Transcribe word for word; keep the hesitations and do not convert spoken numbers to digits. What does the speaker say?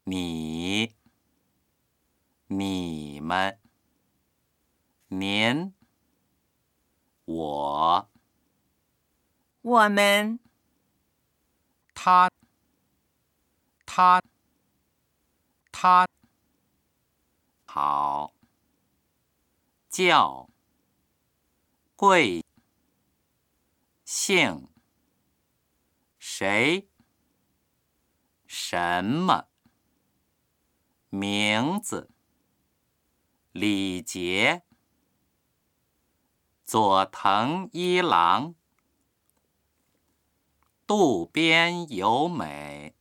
你、你们、您、我、 我们、 他、他、他。好，叫、贵、姓、谁、什么、名字、礼节、佐藤一郎、渡边由美。